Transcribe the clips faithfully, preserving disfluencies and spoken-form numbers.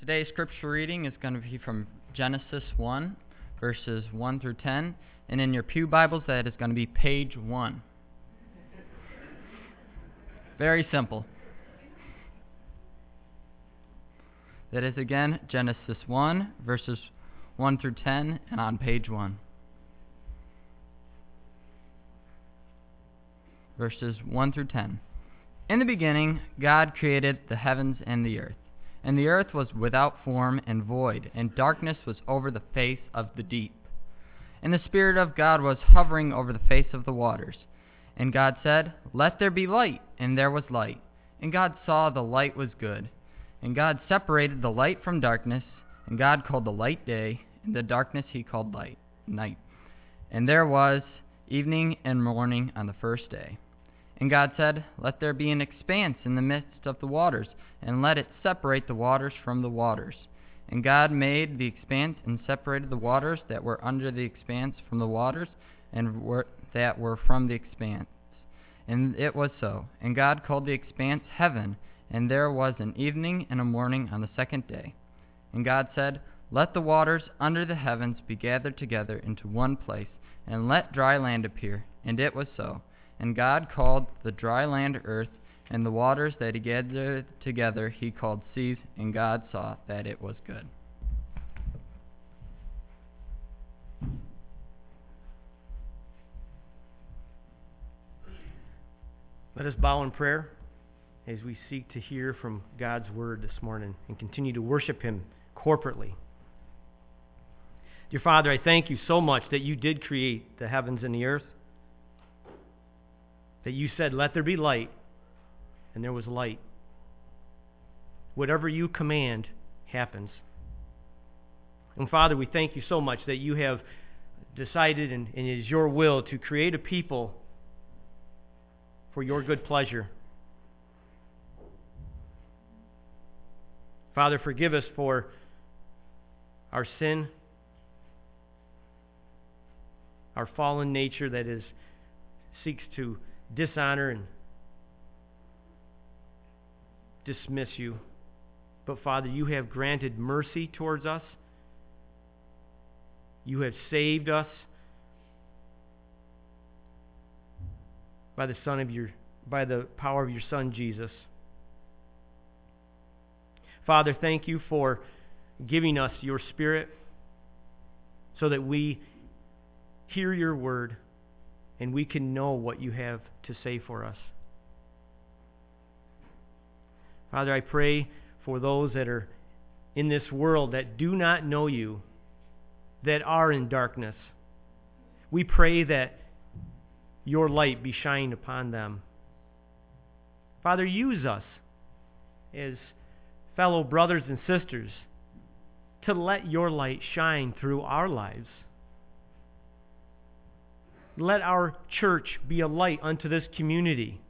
Today's scripture reading is going to be from Genesis one, verses one through ten, and in your pew Bibles, that is going to be page one. Very simple. That is, again, Genesis one, verses one through ten, and on page one. Verses one through ten. In the beginning, God created the heavens and the earth. And the earth was without form and void, and darkness was over the face of the deep. And the Spirit of God was hovering over the face of the waters. And God said, "Let there be light," and there was light. And God saw the light was good. And God separated the light from darkness, and God called the light day, and the darkness he called light, night. And there was evening and morning on the first day. And God said, "Let there be an expanse in the midst of the waters, and let it separate the waters from the waters." And God made the expanse and separated the waters that were under the expanse from the waters and were, that were from the expanse. And it was so. And God called the expanse heaven, and there was an evening and a morning on the second day. And God said, "Let the waters under the heavens be gathered together into one place, and let dry land appear." And it was so. And God called the dry land earth, and the waters that he gathered together he called seas, and God saw that it was good. Let us bow in prayer as we seek to hear from God's word this morning and continue to worship him corporately. Dear Father, I thank you so much that you did create the heavens and the earth, that you said, "Let there be light," and there was light. Whatever you command happens. And Father, we thank you so much that you have decided, and, and it is your will, to create a people for your good pleasure. Father, forgive us for our sin, our fallen nature that is seeks to dishonor and dismiss you. But Father, you have granted mercy towards us. You have saved us by the Son of your by the power of your Son Jesus. Father, thank you for giving us your Spirit so that we hear your word and we can know what you have to say for us. Father, I pray for those that are in this world that do not know you, that are in darkness. We pray that your light be shined upon them. Father, use us as fellow brothers and sisters to let your light shine through our lives. Let our church be a light unto this community.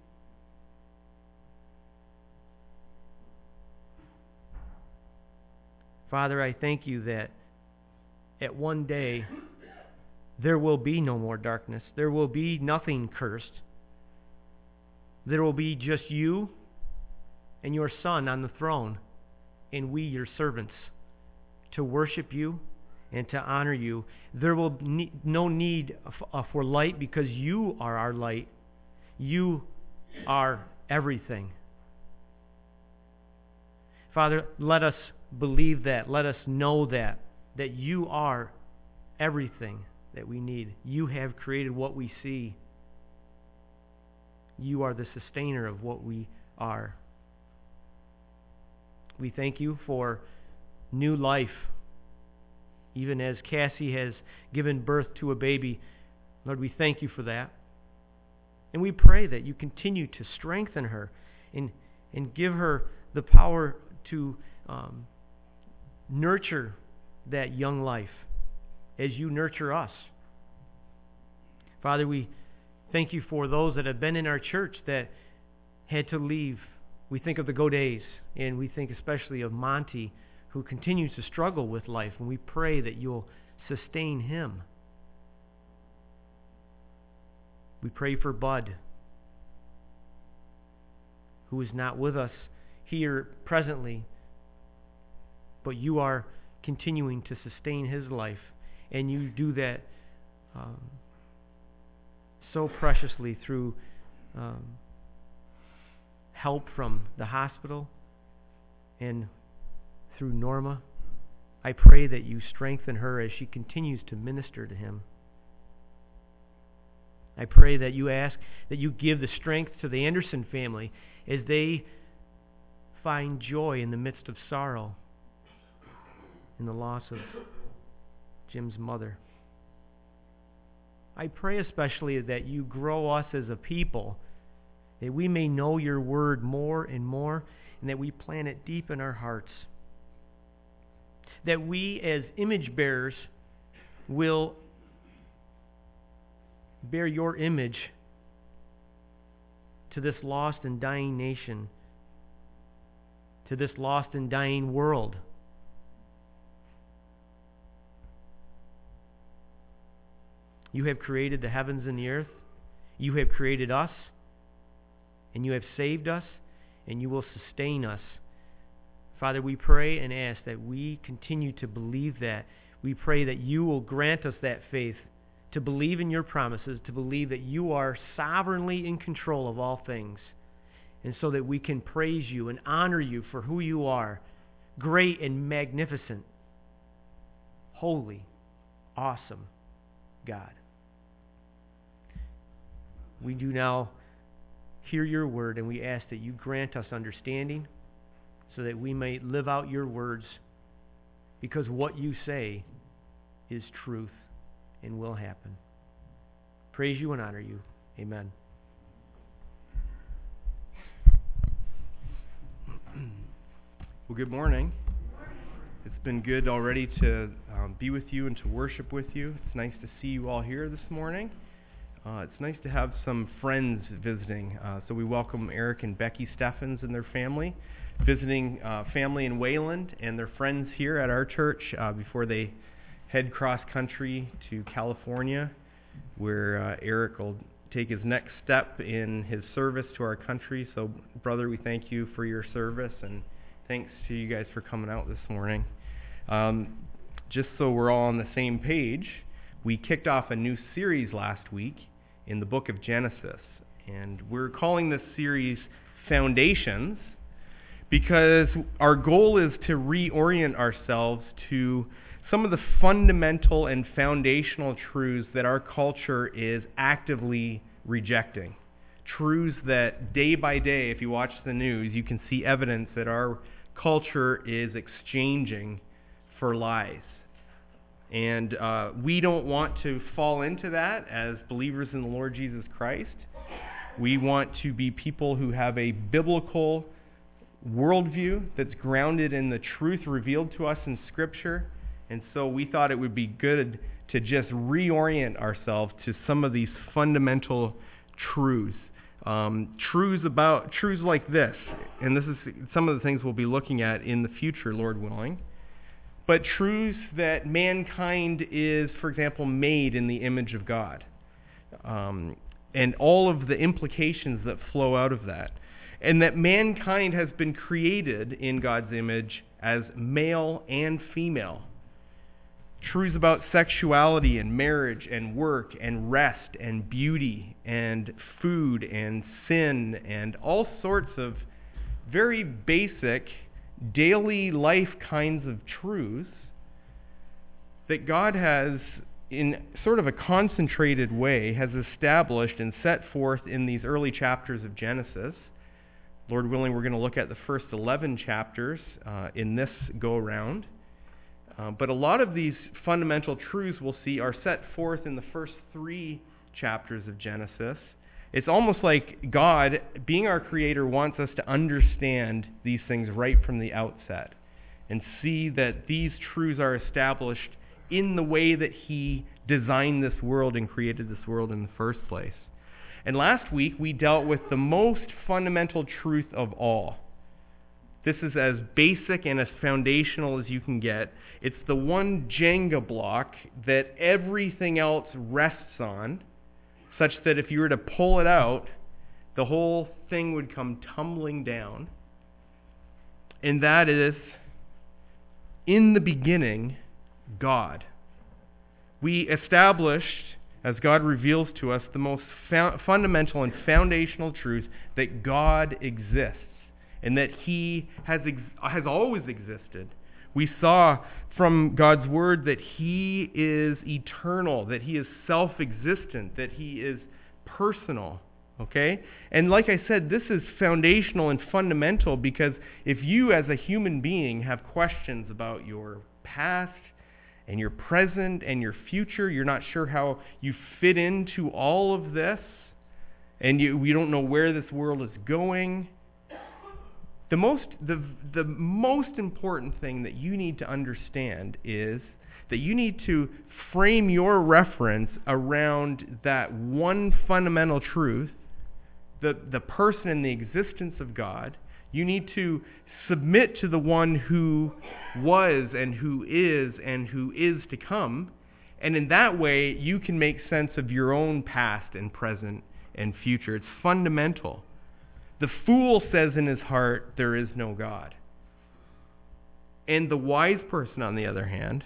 Father, I thank you that at one day there will be no more darkness. There will be nothing cursed. There will be just you and your Son on the throne, and we, your servants, to worship you and to honor you. There will be no need for light because you are our light. You are everything. Father, let us believe that. Let us know that, that you are everything that we need. You have created what we see. You are the sustainer of what we are. We thank you for new life. Even as Cassie has given birth to a baby, Lord, we thank you for that. And we pray that you continue to strengthen her and, and give her the power to um, nurture that young life as you nurture us. Father, we thank you for those that have been in our church that had to leave. We think of the Godays, and we think especially of Monty, who continues to struggle with life, and we pray that you'll sustain him. We pray for Bud, who is not with us here presently, but you are continuing to sustain his life, and you do that um, so preciously through um, help from the hospital and through Norma. I pray that you strengthen her as she continues to minister to him. I pray that you ask, that you give the strength to the Anderson family as they find joy in the midst of sorrow in the loss of Jim's mother. I pray especially that you grow us as a people, that we may know your word more and more, and that we plant it deep in our hearts. That we as image bearers will bear your image to this lost and dying nation, to this lost and dying world. You have created the heavens and the earth. You have created us, and you have saved us, and you will sustain us. Father, we pray and ask that we continue to believe that. We pray that you will grant us that faith to believe in your promises, to believe that you are sovereignly in control of all things, and so that we can praise you and honor you for who you are, great and magnificent, holy, awesome God. We do now hear your word, and we ask that you grant us understanding so that we may live out your words, because what you say is truth and will happen. Praise you and honor you. Amen. Well, good morning. It's been good already to um, be with you and to worship with you. It's nice to see you all here this morning. Uh, it's nice to have some friends visiting. Uh, so we welcome Eric and Becky Steffens and their family, visiting uh, family in Wayland and their friends here at our church uh, before they head cross-country to California, where uh, Eric will take his next step in his service to our country. So, brother, we thank you for your service, and thanks to you guys for coming out this morning. Um, just so we're all on the same page, we kicked off a new series last week in the book of Genesis, and we're calling this series Foundations because our goal is to reorient ourselves to some of the fundamental and foundational truths that our culture is actively rejecting. Truths that day by day, if you watch the news, you can see evidence that our culture is exchanging for lies. And uh, we don't want to fall into that as believers in the Lord Jesus Christ. We want to be people who have a biblical worldview that's grounded in the truth revealed to us in Scripture. And so we thought it would be good to just reorient ourselves to some of these fundamental truths. Um, truths about truths like this, and this is some of the things we'll be looking at in the future, Lord willing. But truths that mankind is, for example, made in the image of God, um, and all of the implications that flow out of that, and that mankind has been created in God's image as male and female. Truths about sexuality and marriage and work and rest and beauty and food and sin and all sorts of very basic daily life kinds of truths that God has, in sort of a concentrated way, has established and set forth in these early chapters of Genesis. Lord willing, we're going to look at the first eleven chapters uh, in this go-around. Uh, but a lot of these fundamental truths we'll see are set forth in the first three chapters of Genesis. It's almost like God, being our creator, wants us to understand these things right from the outset and see that these truths are established in the way that he designed this world and created this world in the first place. And last week, we dealt with the most fundamental truth of all. This is as basic and as foundational as you can get. It's the one Jenga block that everything else rests on, such that if you were to pull it out, the whole thing would come tumbling down. And that is in the beginning, God. We established, as God reveals to us, the most fo- fundamental and foundational truth that God exists and that he has ex- has always existed. We saw from God's word that he is eternal, that he is self-existent, that he is personal, okay? And like I said, this is foundational and fundamental because if you as a human being have questions about your past and your present and your future, you're not sure how you fit into all of this, and you, you don't know where this world is going, The most, the, the most important thing that you need to understand is that you need to frame your reference around that one fundamental truth, the, the person and the existence of God. You need to submit to the one who was and who is and who is to come. And in that way, you can make sense of your own past and present and future. It's fundamental. The fool says in his heart, there is no God. And the wise person, on the other hand,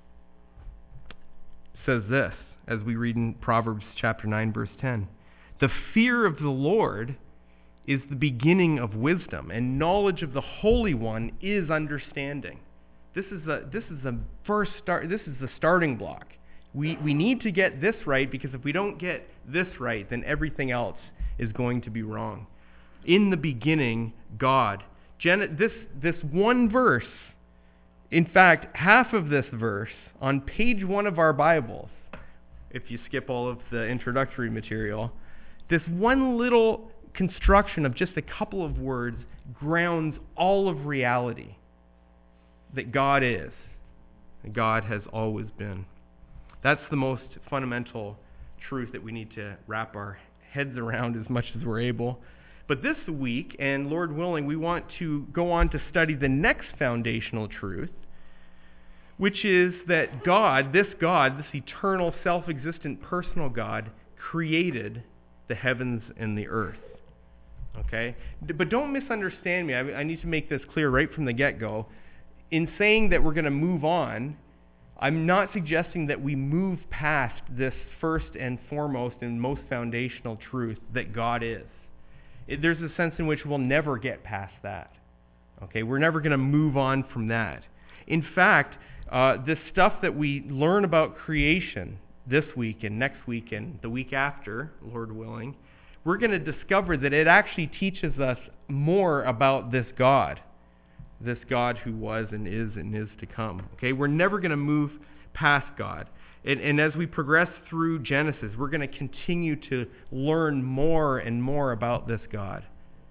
says this, as we read in Proverbs chapter nine, verse ten. The fear of the Lord is the beginning of wisdom, and knowledge of the Holy One is understanding. This is the, this is the first start, this is the starting block. We, we need to get this right, because if we don't get this right, then everything else is going to be wrong. In the beginning, God. Gen- this, this one verse, in fact, half of this verse on page one of our Bibles, if you skip all of the introductory material, this one little construction of just a couple of words grounds all of reality that God is, that God has always been. That's the most fundamental truth that we need to wrap our heads around as much as we're able. But this week, and Lord willing, we want to go on to study the next foundational truth, which is that God, this God, this eternal, self-existent, personal God, created the heavens and the earth. Okay? But don't misunderstand me. I, I need to make this clear right from the get-go. In saying that we're going to move on, I'm not suggesting that we move past this first and foremost and most foundational truth that God is. There's a sense in which we'll never get past that. Okay, we're never going to move on from that. In fact, uh, the stuff that we learn about creation this week and next week and the week after, Lord willing, we're going to discover that it actually teaches us more about this God, this God who was and is and is to come. Okay, we're never going to move past God. And, and as we progress through Genesis, we're going to continue to learn more and more about this God.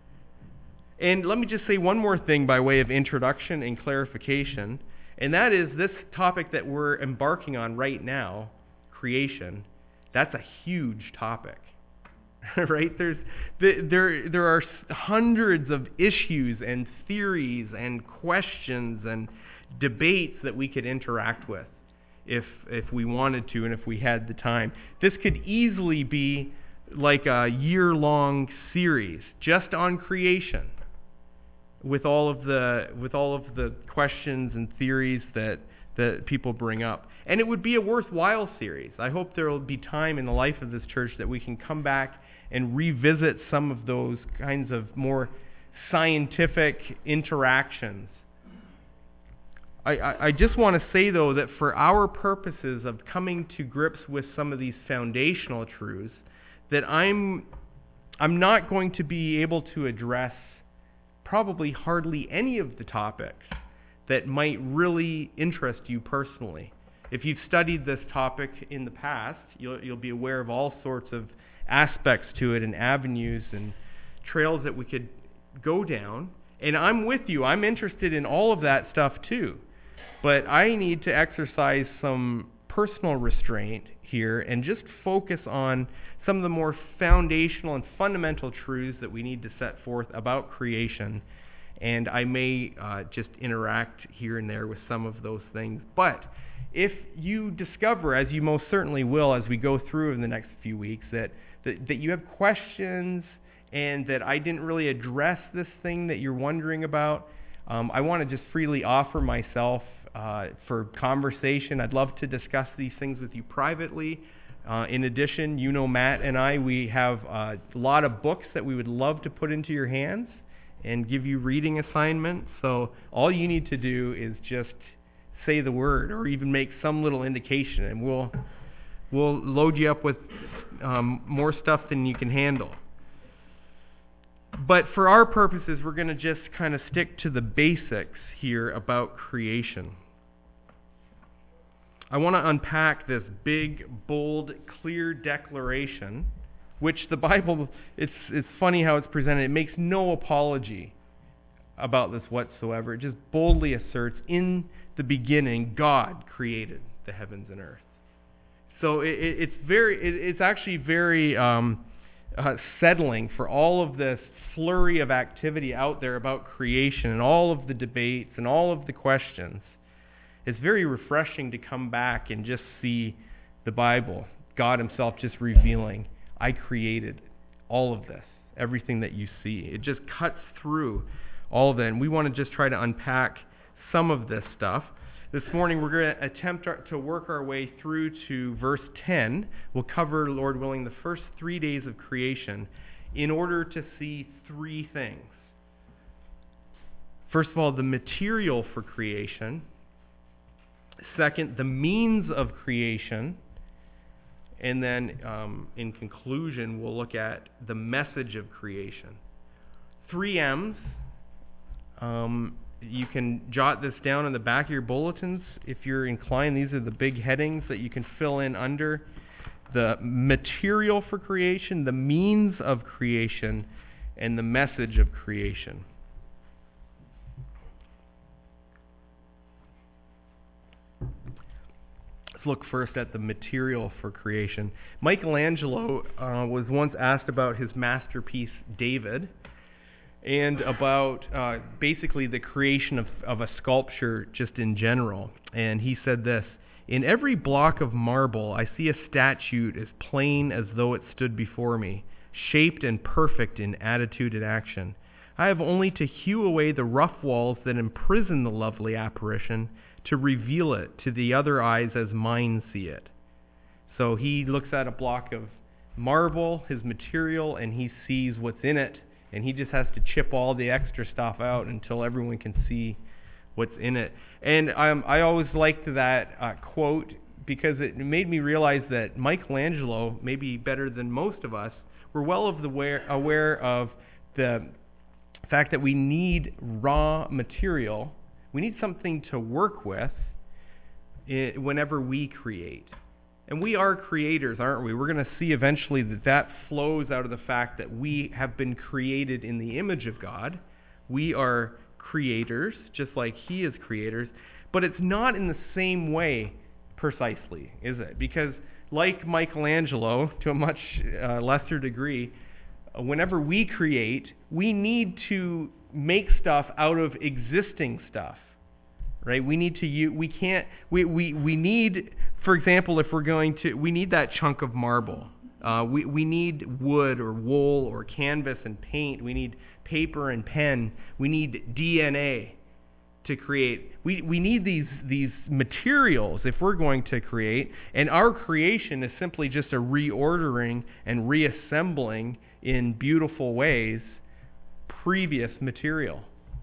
And let me just say one more thing by way of introduction and clarification, and that is this topic that we're embarking on right now, creation. That's a huge topic, right? There's there there are hundreds of issues and theories and questions and debates that we could interact with if if we wanted to and if we had the time. This could easily be like a year-long series just on creation, with all of the with all of the questions and theories that that people bring up. And it would be a worthwhile series. I hope there will be time in the life of this church that we can come back and revisit some of those kinds of more scientific interactions. I, I, I just want to say, though, that for our purposes of coming to grips with some of these foundational truths, that I'm I'm not going to be able to address probably hardly any of the topics that might really interest you personally. If you've studied this topic in the past, you'll you'll be aware of all sorts of aspects to it and avenues and trails that we could go down. And I'm with you. I'm interested in all of that stuff too. But I need to exercise some personal restraint here and just focus on some of the more foundational and fundamental truths that we need to set forth about creation. And I may uh, just interact here and there with some of those things. But if you discover, as you most certainly will as we go through in the next few weeks, that, that, that you have questions and that I didn't really address this thing that you're wondering about, um, I want to just freely offer myself uh, for conversation. I'd love to discuss these things with you privately. Uh, in addition, you know Matt and I, we have uh, a lot of books that we would love to put into your hands and give you reading assignments. So all you need to do is just say the word or even make some little indication, and we'll we'll load you up with um, more stuff than you can handle. But for our purposes, we're going to just kind of stick to the basics here about creation. I want to unpack this big, bold, clear declaration, which the Bible, it's it's funny how it's presented. It makes no apology about this whatsoever. It just boldly asserts, in the beginning, God created the heavens and earth. So it, it, it's very, it, it's actually very um, uh, settling for all of this flurry of activity out there about creation and all of the debates and all of the questions. It's very refreshing to come back and just see the Bible, God himself just revealing, I created all of this, everything that you see. It just cuts through all of it. And we want to just try to unpack some of this stuff. This morning we're going to attempt our, to work our way through to verse ten. We'll cover, Lord willing, the first three days of creation in order to see three things. First of all, the material for creation. Second, the means of creation. And then um, in conclusion, we'll look at the message of creation. Three M's. Um, you can jot this down in the back of your bulletins if you're inclined. These are the big headings that you can fill in under. The material for creation, the means of creation, and the message of creation. Let's look first at the material for creation. Michelangelo uh, was once asked about his masterpiece, David, and about uh, basically the creation of, of a sculpture just in general. And he said this, "In every block of marble, I see a statue as plain as though it stood before me, shaped and perfect in attitude and action. I have only to hew away the rough walls that imprison the lovely apparition, to reveal it to the other eyes as mine see it." So he looks at a block of marble, his material, and he sees what's in it, and he just has to chip all the extra stuff out until everyone can see what's in it. And um, I always liked that uh, quote because it made me realize that Michelangelo, maybe better than most of us, were well of the aware, aware of the fact that we need raw material. We need something to work with whenever we create. And we are creators, aren't we? We're going to see eventually that that flows out of the fact that we have been created in the image of God. We are creators, just like he is creators. But it's not in the same way precisely, is it? Because like Michelangelo, to a much uh, lesser degree, whenever we create, we need to make stuff out of existing stuff, right? We need to use, we can't, we, we, we need, for example, if we're going to, we need that chunk of marble. Uh, we, we need wood or wool or canvas and paint. We need paper and pen. We need D N A to create. We, we need these, these materials if we're going to create, and our creation is simply just a reordering and reassembling in beautiful ways previous material.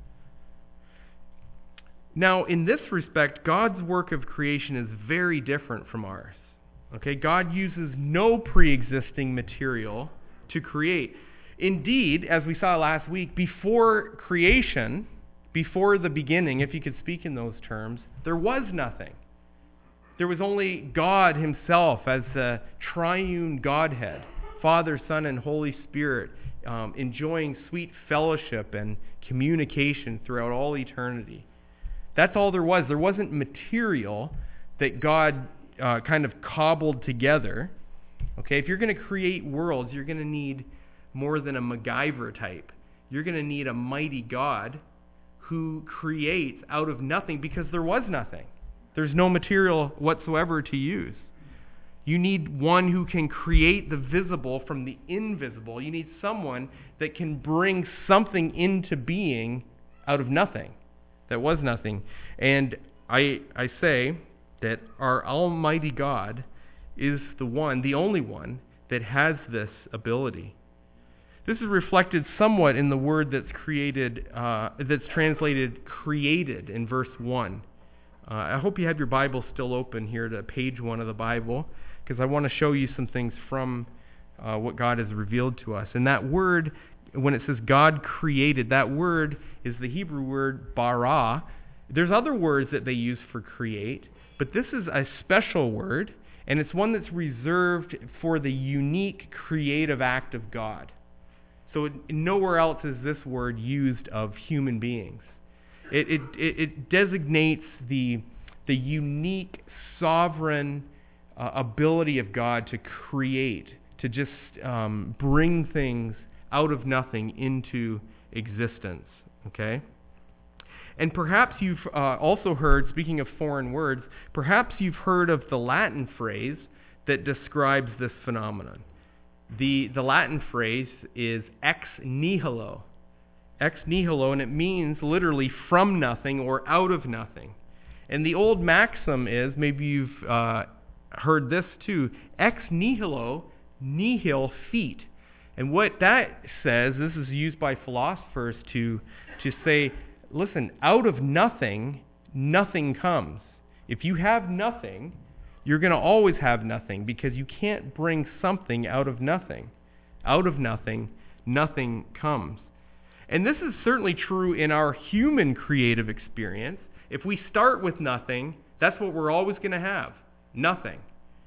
Now, in this respect, God's work of creation is very different from ours. Okay, God uses no pre-existing material to create. Indeed, as we saw last week, before creation, before the beginning, if you could speak in those terms, there was nothing. There was only God himself as the triune Godhead, Father, Son, and Holy Spirit, um, enjoying sweet fellowship and communication throughout all eternity. That's all there was. There wasn't material that God uh, kind of cobbled together. Okay, if you're going to create worlds, you're going to need more than a MacGyver type. You're going to need a mighty God who creates out of nothing, because there was nothing. There's no material whatsoever to use. You need one who can create the visible from the invisible. You need someone that can bring something into being out of nothing. That was nothing. And I, I say that our Almighty God is the one, the only one, that has this ability. This is reflected somewhat in the word that's created, uh, that's translated created in verse one. Uh, I hope you have your Bible still open here to page one of the Bible, because I want to show you some things from uh, what God has revealed to us. And that word, when it says God created, that word is the Hebrew word bara. There's other words that they use for create, but this is a special word, and it's one that's reserved for the unique creative act of God. So nowhere else is this word used of human beings. It, it, it designates the, the unique, sovereign uh, ability of God to create, to just um, bring things out of nothing into existence. Okay? And perhaps you've uh, also heard, speaking of foreign words, perhaps you've heard of the Latin phrase that describes this phenomenon. The, the Latin phrase is ex nihilo. Ex nihilo, and it means literally from nothing or out of nothing. And the old maxim is, maybe you've uh, heard this too, ex nihilo nihil fit. And what that says, this is used by philosophers to, to say, listen, out of nothing, nothing comes. If you have nothing, you're going to always have nothing, because you can't bring something out of nothing. Out of nothing, nothing comes. And this is certainly true in our human creative experience. If we start with nothing, that's what we're always going to have. Nothing.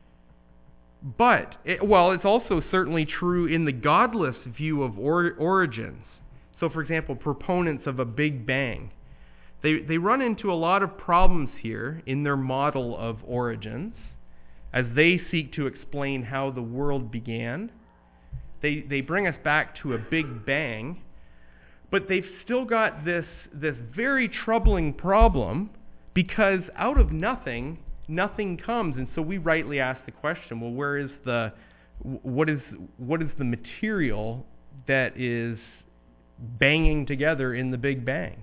But, it, well, it's also certainly true in the godless view of or, origins. So, for example, proponents of a Big Bang. They, they run into a lot of problems here in their model of origins as they seek to explain how the world began. They, they bring us back to a Big Bang, but they've still got this, this very troubling problem, because out of nothing, nothing comes. And so we rightly ask the question, well, where is the, what is, what is the material that is banging together in the Big Bang?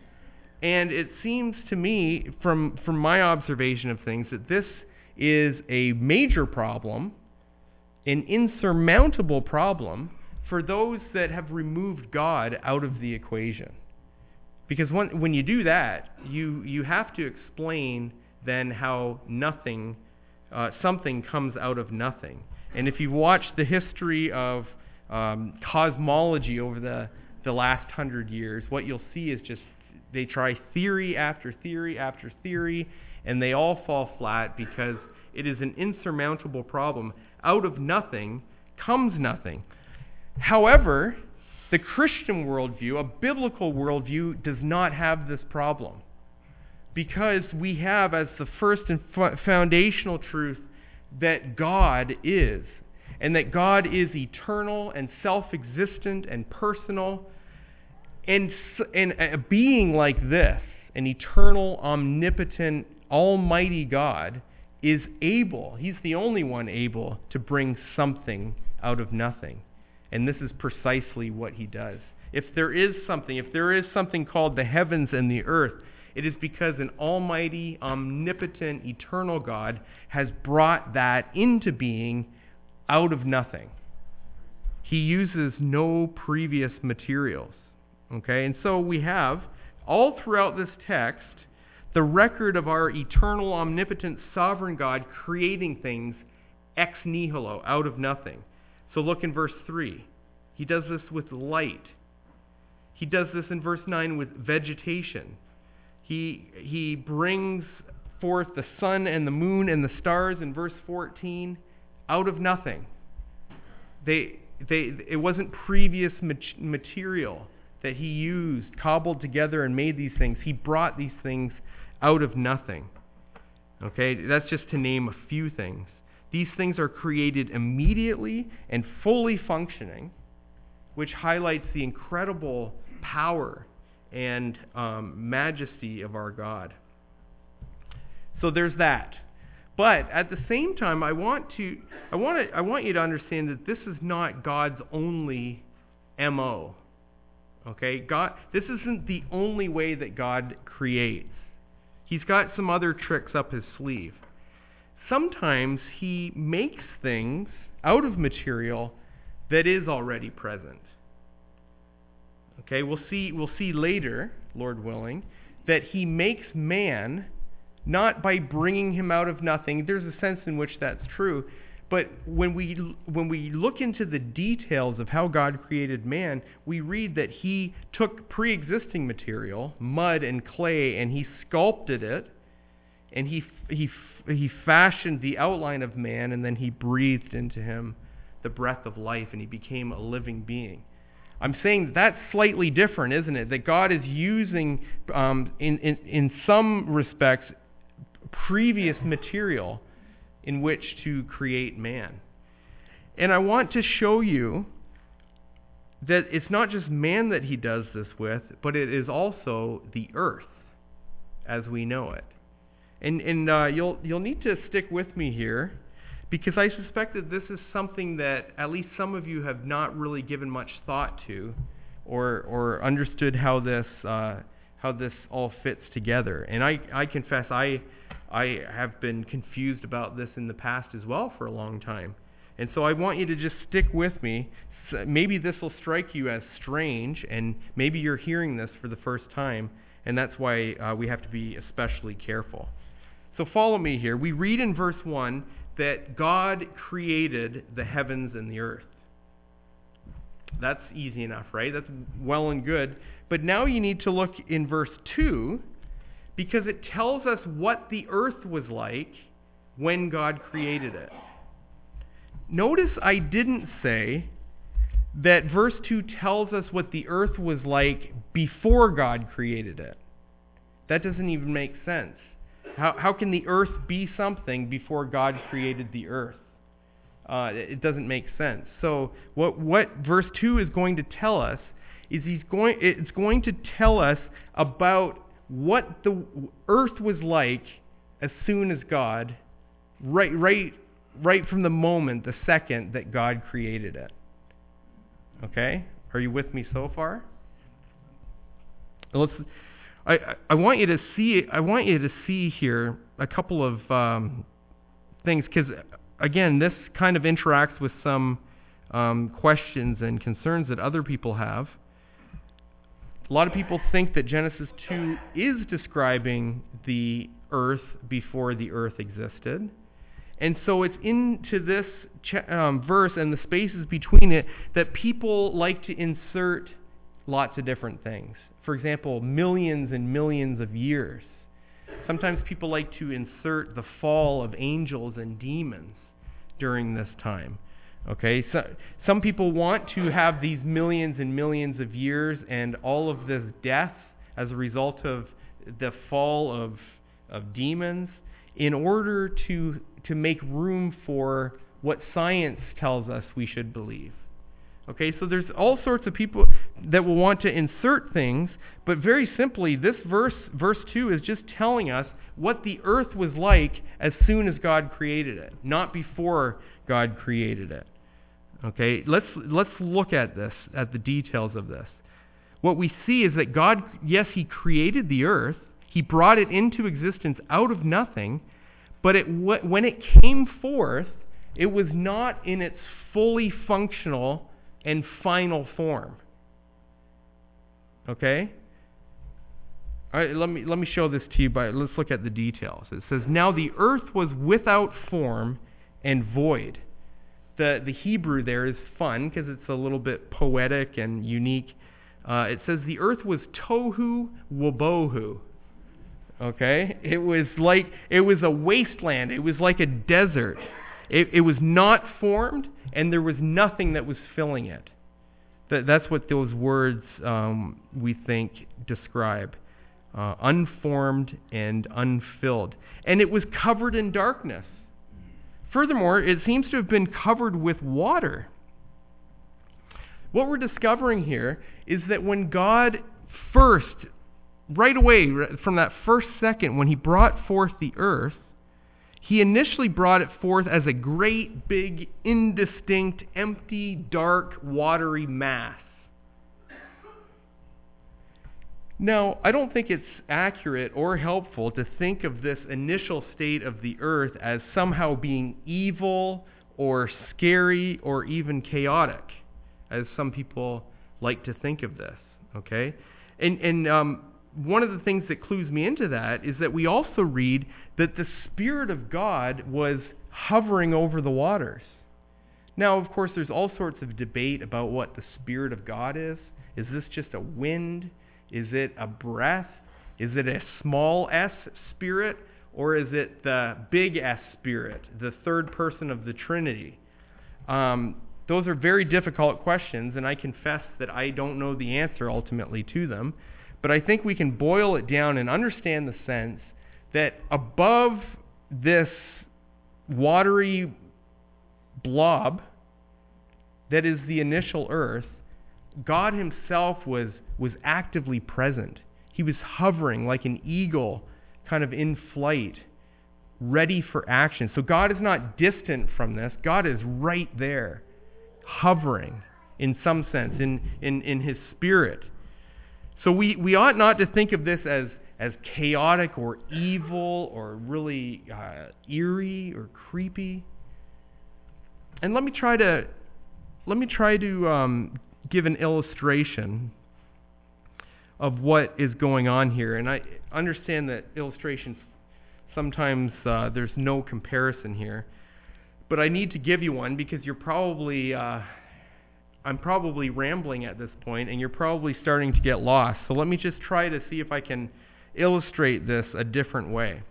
And it seems to me, from, from my observation of things, that this is a major problem, an insurmountable problem for those that have removed God out of the equation. Because when, when you do that, you, you have to explain then how nothing, uh, something comes out of nothing. And if you've watched the history of um, cosmology over the, the last hundred years, what you'll see is just they try theory after theory after theory, and they all fall flat because it is an insurmountable problem. Out of nothing comes nothing. However, the Christian worldview, a biblical worldview, does not have this problem, because we have as the first and fu- foundational truth that God is, and that God is eternal and self-existent and personal. And, and a being like this, an eternal, omnipotent, almighty God, is able, he's the only one able to bring something out of nothing. And this is precisely what he does. If there is something, if there is something called the heavens and the earth, it is because an almighty, omnipotent, eternal God has brought that into being out of nothing. He uses no previous materials. Okay, and so we have, all throughout this text, the record of our eternal, omnipotent, sovereign God creating things ex nihilo, out of nothing. So look in verse three. He does this with light. He does this in verse nine with vegetation. He, he brings forth the sun and the moon and the stars in verse fourteen out of nothing. They, they, it wasn't previous material that he used, cobbled together and made these things. He brought these things out of nothing. Okay, that's just to name a few things. These things are created immediately and fully functioning, which highlights the incredible power and um, majesty of our God. So there's that. But at the same time, I want to, I want to, I want you to understand that this is not God's only M O. Okay, God, this isn't the only way that God creates. He's got some other tricks up his sleeve. Sometimes he makes things out of material that is already present. Okay, we'll see, we'll see later, Lord willing, that he makes man not by bringing him out of nothing. There's a sense in which that's true. But when we when we look into the details of how God created man, we read that he took pre-existing material, mud and clay, and he sculpted it, and he he he fashioned the outline of man, and then he breathed into him the breath of life, and he became a living being. I'm saying that's slightly different, isn't it? That God is using, um, in, in in some respects, previous material in which to create man. And I want to show you that it's not just man that he does this with, but it is also the earth as we know it. And and uh, you'll you'll need to stick with me here, because I suspect that this is something that at least some of you have not really given much thought to, or or understood how this uh, how this all fits together. And I, I confess I I have been confused about this in the past as well for a long time. And so I want you to just stick with me. So maybe this will strike you as strange, and maybe you're hearing this for the first time, and that's why uh, we have to be especially careful. So follow me here. We read in verse one that God created the heavens and the earth. That's easy enough, right? That's well and good. But now you need to look in verse two, because it tells us what the earth was like when God created it. Notice I didn't say that verse two tells us what the earth was like before God created it. That doesn't even make sense. How, how can the earth be something before God created the earth? Uh, it doesn't make sense. So what, what verse two is going to tell us is he's going, it's going to tell us about what the earth was like as soon as God, right, right, right from the moment, the second that God created it. Okay? Are you with me so far? Let's. I, I want you to see. I want you to see here a couple of um, things, because again, this kind of interacts with some um, questions and concerns that other people have. A lot of people think that Genesis two is describing the earth before the earth existed. And so it's into this um, verse and the spaces between it that people like to insert lots of different things. For example, millions and millions of years. Sometimes people like to insert the fall of angels and demons during this time. Okay, so some people want to have these millions and millions of years and all of this death as a result of the fall of, of demons in order to, to make room for what science tells us we should believe. Okay, so there's all sorts of people that will want to insert things, but very simply, this verse, verse two, is just telling us what the earth was like as soon as God created it, not before God created it. Okay, let's let's look at this, at the details of this. What we see is that God, yes, he created the earth, he brought it into existence out of nothing, but it when it came forth, it was not in its fully functional and final form. Okay? All right, let me let me show this to you, but let's look at the details. It says, "Now the earth was without form and void." The, the Hebrew there is fun because it's a little bit poetic and unique. Uh, it says the earth was tohu wabohu. Okay? It was like, it was a wasteland. It was like a desert. It, it was not formed, and there was nothing that was filling it. That, that's what those words, um, we think, describe. Uh, unformed and unfilled. And it was covered in darkness. Furthermore, it seems to have been covered with water. What we're discovering here is that when God first, right away, from that first second, when he brought forth the earth, he initially brought it forth as a great, big, indistinct, empty, dark, watery mass. Now, I don't think it's accurate or helpful to think of this initial state of the earth as somehow being evil or scary or even chaotic, as some people like to think of this, okay? And, and um, one of the things that clues me into that is that we also read that the Spirit of God was hovering over the waters. Now, of course, there's all sorts of debate about what the Spirit of God is. Is this just a wind? Is it a breath? Is it a small s spirit? Or is it the big S spirit, the third person of the Trinity? Um, those are very difficult questions, and I confess that I don't know the answer ultimately to them. But I think we can boil it down and understand the sense that above this watery blob that is the initial earth, God himself was, was actively present. He was hovering like an eagle, kind of in flight, ready for action. So God is not distant from this. God is right there, hovering in some sense, in, in, in his spirit. So we, we ought not to think of this as, as chaotic or evil or really uh, eerie or creepy. And let me try to let me try to um, give an illustration of what is going on here. And I understand that illustrations, sometimes uh, there's no comparison here. But I need to give you one because you're probably, uh, I'm probably rambling at this point, and you're probably starting to get lost. So let me just try to see if I can illustrate this a different way.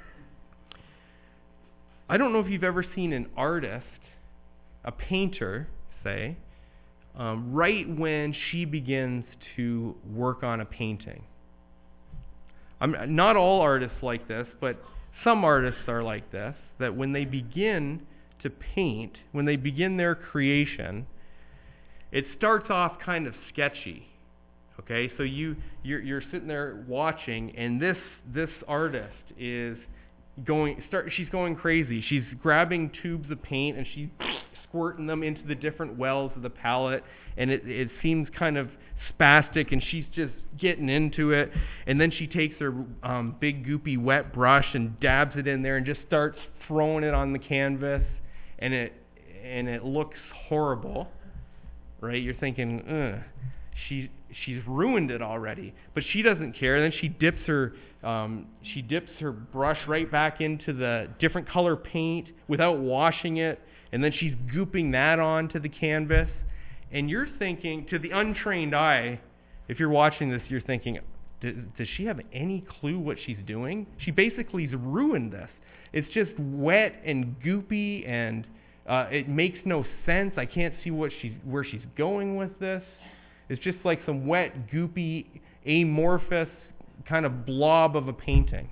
I don't know if you've ever seen an artist, a painter, say, um, right when she begins to work on a painting. I'm not all artists like this, but some artists are like this, that when they begin to paint, when they begin their creation, it starts off kind of sketchy. Okay, so you you're, you're sitting there watching, and this this artist is going start. She's going crazy. She's grabbing tubes of paint and she's squirting them into the different wells of the palette, and it it seems kind of spastic, and she's just getting into it. And then she takes her um, big goopy wet brush and dabs it in there and just starts throwing it on the canvas, and it and it looks horrible, right? You're thinking, ugh. She she's ruined it already, but she doesn't care. And then she dips her um, she dips her brush right back into the different color paint without washing it, and then she's gooping that onto the canvas. And you're thinking, to the untrained eye, if you're watching this, you're thinking, does she have any clue what she's doing? She basically's ruined this. It's just wet and goopy, and uh, it makes no sense. I can't see what she's where she's going with this. It's just like some wet, goopy, amorphous kind of blob of a painting.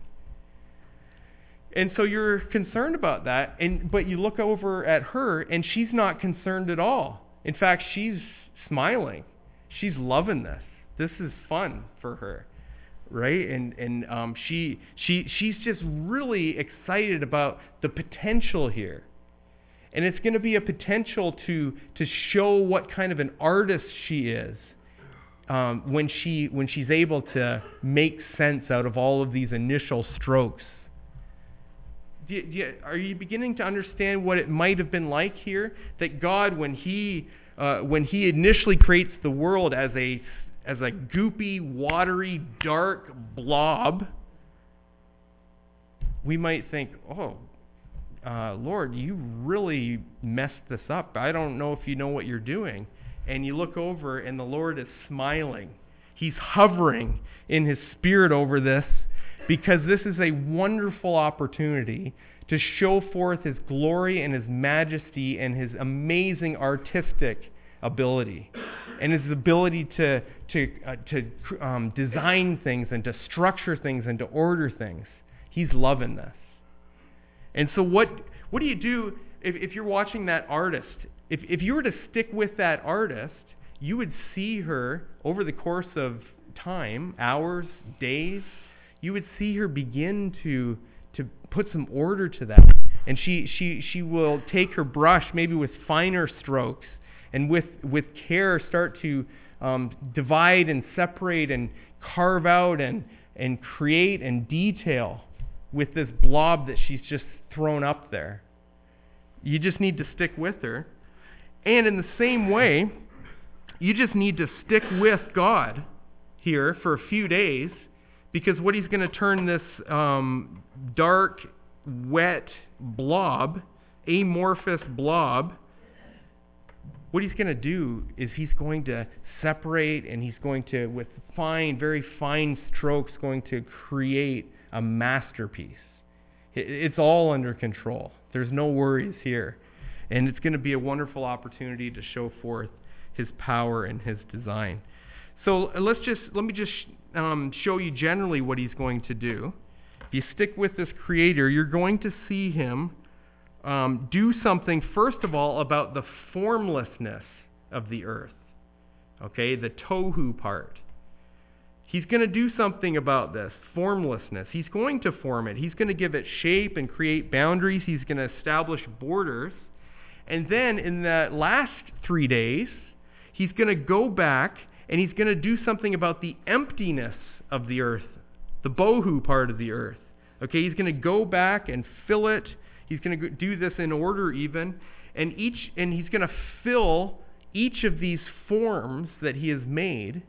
And so you're concerned about that, and but you look over at her, and she's not concerned at all. In fact, she's smiling. She's loving this. This is fun for her, right? And and um, she she she's just really excited about the potential here. And it's going to be a potential to to show what kind of an artist she is um, when she when she's able to make sense out of all of these initial strokes. Do you, do you, are you beginning to understand what it might have been like here? That God, when He uh, when He initially creates the world as a as a goopy, watery, dark blob, we might think, oh. Uh, Lord, you really messed this up. I don't know if you know what you're doing. And you look over, and the Lord is smiling. He's hovering in His Spirit over this, because this is a wonderful opportunity to show forth His glory and His majesty and His amazing artistic ability, and His ability to to uh, to um, design things and to structure things and to order things. He's loving this. And so what what do you do if, if you're watching that artist? If if you were to stick with that artist, you would see her over the course of time, hours, days, you would see her begin to to put some order to that. And she she she will take her brush, maybe with finer strokes, and with with care start to um, divide and separate and carve out and, and create and detail with this blob that she's just thrown up there. You just need to stick with her. And in the same way, you just need to stick with God here for a few days, because what he's going to turn this um, dark, wet blob, amorphous blob, what he's going to do is he's going to separate, and he's going to, with fine, very fine strokes, going to create a masterpiece. It's all under control. There's no worries here. And it's going to be a wonderful opportunity to show forth his power and his design. So let's just, let me just um, show you generally what he's going to do. If you stick with this creator, you're going to see him um, do something, first of all, about the formlessness of the earth. Okay, the tohu part. He's going to do something about this, formlessness. He's going to form it. He's going to give it shape and create boundaries. He's going to establish borders. And then in the last three days, he's going to go back and he's going to do something about the emptiness of the earth, the bohu part of the earth. Okay, he's going to go back and fill it. He's going to do this in order even. And each and he's going to fill each of these forms that he has made.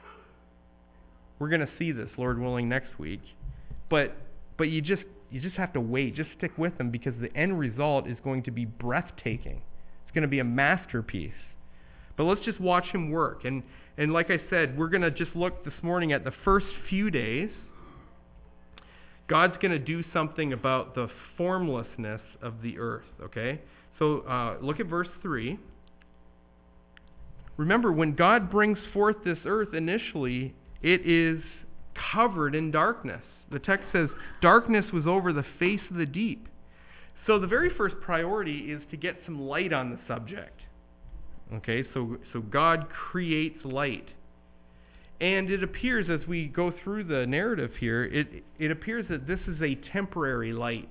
We're going to see this, Lord willing, next week. But but you just you just have to wait. Just stick with him, because the end result is going to be breathtaking. It's going to be a masterpiece. But let's just watch him work. And and like I said, we're going to just look this morning at the first few days. God's going to do something about the formlessness of the earth, okay? So uh, look at verse three. Remember, when God brings forth this earth initially, it is covered in darkness. The text says, darkness was over the face of the deep. So the very first priority is to get some light on the subject. Okay, so, so God creates light. And it appears, as we go through the narrative here, it, it appears that this is a temporary light.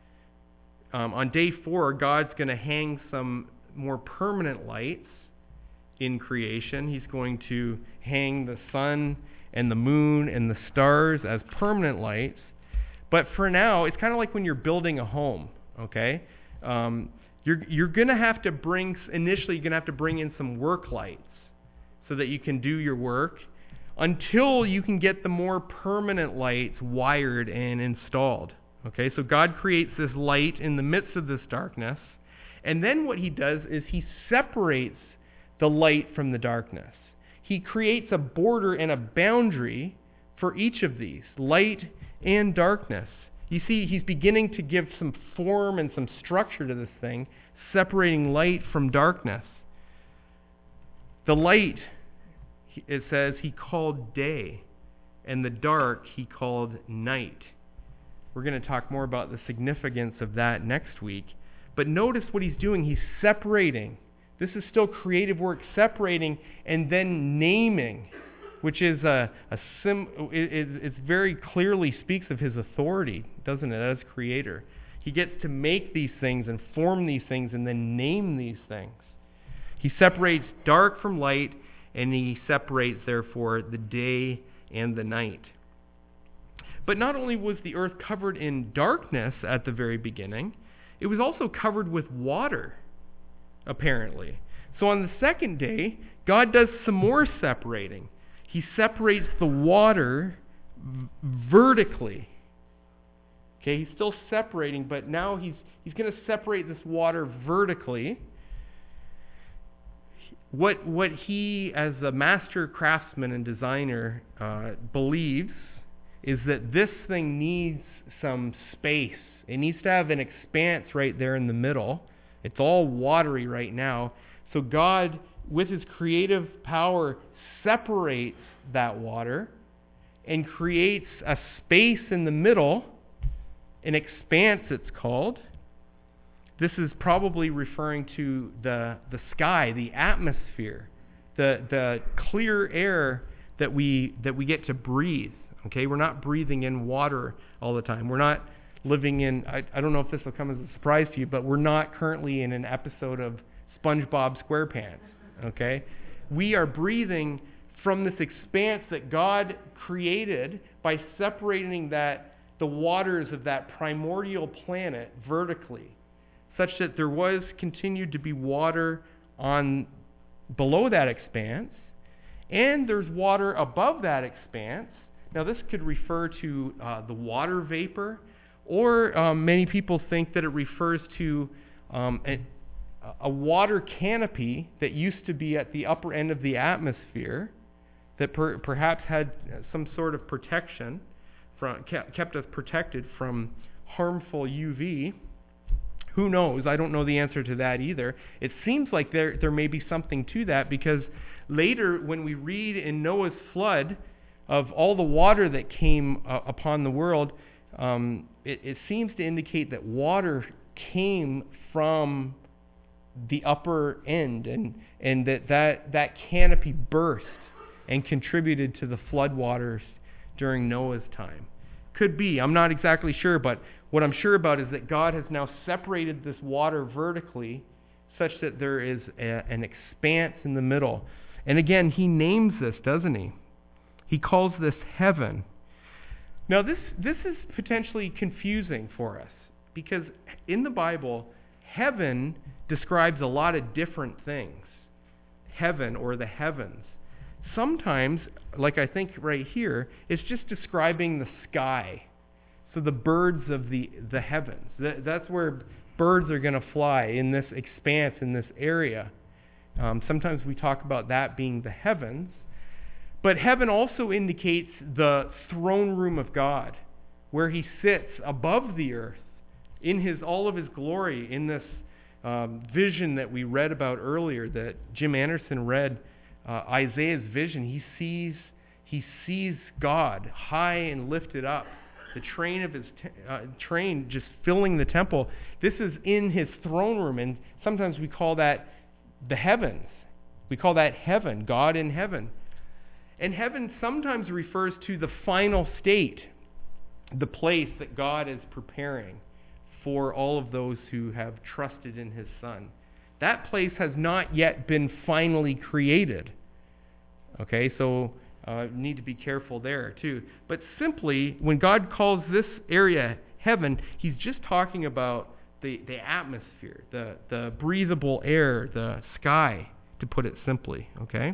Um, on day four, God's going to hang some more permanent lights in creation. He's going to hang the sun and the moon and the stars as permanent lights. But for now, it's kind of like when you're building a home, okay? Um, you're you're going to have to bring, initially you're going to have to bring in some work lights so that you can do your work, until you can get the more permanent lights wired and installed. Okay, so God creates this light in the midst of this darkness, and then what he does is he separates the light from the darkness. He creates a border and a boundary for each of these, light and darkness. You see, he's beginning to give some form and some structure to this thing, separating light from darkness. The light, it says, he called day, and the dark he called night. We're going to talk more about the significance of that next week. But notice what he's doing. He's separating. This is still creative work, separating and then naming, which is a, a sim. It, it, it very clearly speaks of his authority, doesn't it, as creator? He gets to make these things and form these things and then name these things. He separates dark from light, and he separates, therefore, the day and the night. But not only was the earth covered in darkness at the very beginning, it was also covered with water, apparently. So on the second day, God does some more separating. He separates the water v- vertically. Okay, he's still separating, but now he's he's going to separate this water vertically. What what he, as a master craftsman and designer, uh, believes is that this thing needs some space. It needs to have an expanse right there in the middle. It's all watery right now. So God, with his creative power, separates that water and creates a space in the middle, an expanse it's called. This is probably referring to the, the sky, the atmosphere, the the clear air that we that we get to breathe. Okay, we're not breathing in water all the time. We're not living in, I, I don't know if this will come as a surprise to you, but we're not currently in an episode of SpongeBob SquarePants. Okay? We are breathing from this expanse that God created by separating that the waters of that primordial planet vertically, such that there was continued to be water on below that expanse, and there's water above that expanse. Now, this could refer to uh, the water vapor, or um, many people think that it refers to um, a, a water canopy that used to be at the upper end of the atmosphere that per, perhaps had some sort of protection, from, kept us protected from harmful U V. Who knows? I don't know the answer to that either. It seems like there, there may be something to that, because later when we read in Noah's flood of all the water that came uh, upon the world, um, it, it seems to indicate that water came from the upper end, and, and that, that that canopy burst and contributed to the flood waters during Noah's time. Could be. I'm not exactly sure, but what I'm sure about is that God has now separated this water vertically such that there is a, an expanse in the middle. And again, he names this, doesn't he? He calls this heaven. Now, this, this is potentially confusing for us, because in the Bible, heaven describes a lot of different things. Heaven, or the heavens. Sometimes, like I think right here, it's just describing the sky. So the birds of the, the heavens. That, that's where birds are going to fly, in this expanse, in this area. Um, sometimes we talk about that being the heavens. But heaven also indicates the throne room of God, where he sits above the earth in his all of his glory, in this um, vision that we read about earlier, that Jim Anderson read. Uh, Isaiah's vision, he sees he sees God high and lifted up, the train of his te- uh, train just filling the temple. This is in his throne room, and sometimes we call that the heavens. We call that heaven, God in heaven. And heaven sometimes refers to the final state, the place that God is preparing for all of those who have trusted in his Son. That place has not yet been finally created. Okay, so uh, need to be careful there too. But simply, when God calls this area heaven, he's just talking about the, the atmosphere, the, the breathable air, the sky, to put it simply. Okay?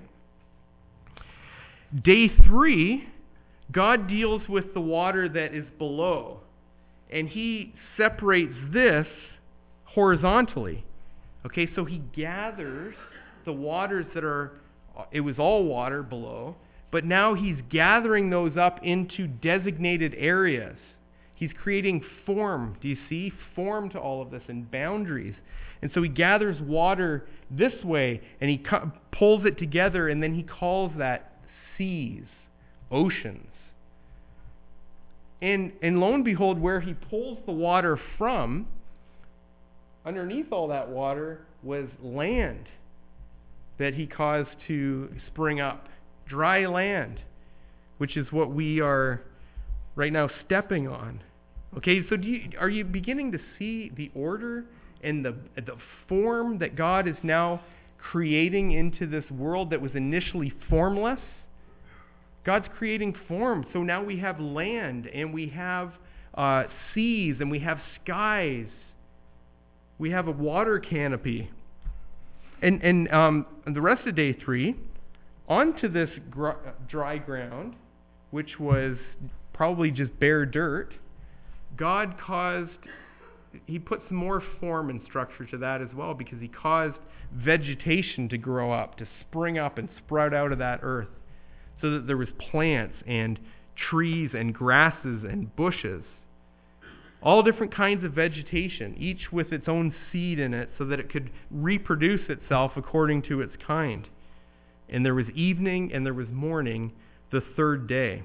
Day three, God deals with the water that is below, and he separates this horizontally. Okay, so he gathers the waters that are, it was all water below, but now he's gathering those up into designated areas. He's creating form, do you see? Form to all of this, and boundaries. And so he gathers water this way, and he cu- pulls it together, and then he calls that seas, oceans. And, and lo and behold, where he pulls the water from, underneath all that water was land that he caused to spring up. Dry land, which is what we are right now stepping on. Okay, so do you, are you beginning to see the order and the, the form that God is now creating into this world that was initially formless? God's creating form. So now we have land, and we have uh, seas, and we have skies. We have a water canopy. And and um, the rest of day three, onto this gr- dry ground, which was probably just bare dirt, God caused, he put some more form and structure to that as well, because he caused vegetation to grow up, to spring up and sprout out of that earth, so that there was plants and trees and grasses and bushes. All different kinds of vegetation, each with its own seed in it, so that it could reproduce itself according to its kind. And there was evening and there was morning the third day.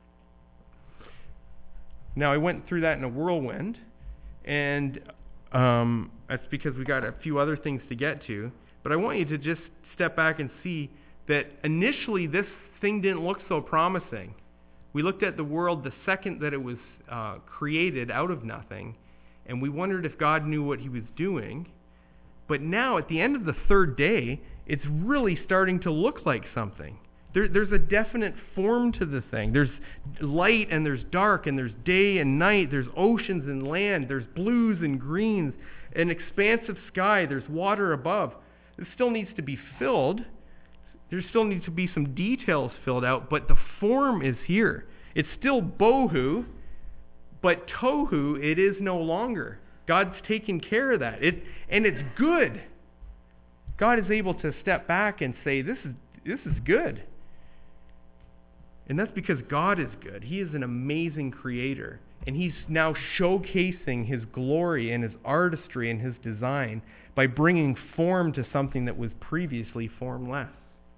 Now, I went through that in a whirlwind, and um, that's because we got a few other things to get to. But I want you to just step back and see that initially this thing didn't look so promising. We looked at the world the second that it was uh, created out of nothing, and we wondered if God knew what he was doing. But now, at the end of the third day, it's really starting to look like something. There, there's a definite form to the thing. There's light and there's dark and there's day and night. There's oceans and land. There's blues and greens, an expansive sky. There's water above. It still needs to be filled. There still needs to be some details filled out, but the form is here. It's still bohu, but tohu it is no longer. God's taken care of that. It, and it's good. God is able to step back and say, this is this is good. And that's because God is good. He is an amazing creator. And he's now showcasing his glory and his artistry and his design by bringing form to something that was previously formless.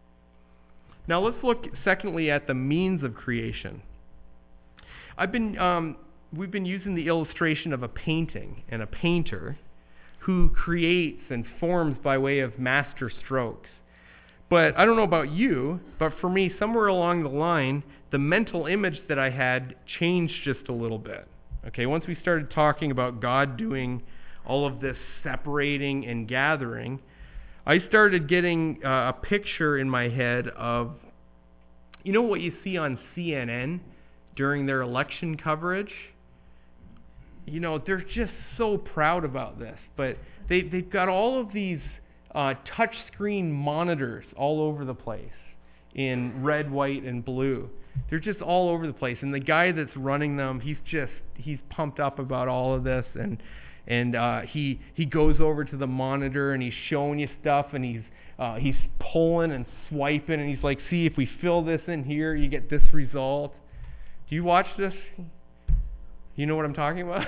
Now let's look secondly at the means of creation. I've been, um, we've been using the illustration of a painting and a painter who creates and forms by way of master strokes. But I don't know about you, but for me, somewhere along the line, the mental image that I had changed just a little bit. Okay, once we started talking about God doing all of this separating and gathering, I started getting uh, a picture in my head of, you know what you see on C N N during their election coverage? You know, they're just so proud about this, but they, they've got all of these Uh, touchscreen monitors all over the place in red, white, and blue. They're just all over the place. And the guy that's running them, he's just, he's pumped up about all of this. And and uh, he he goes over to the monitor and he's showing you stuff and he's uh, he's pulling and swiping and he's like, see, if we fill this in here, you get this result. Do you watch this? You know what I'm talking about?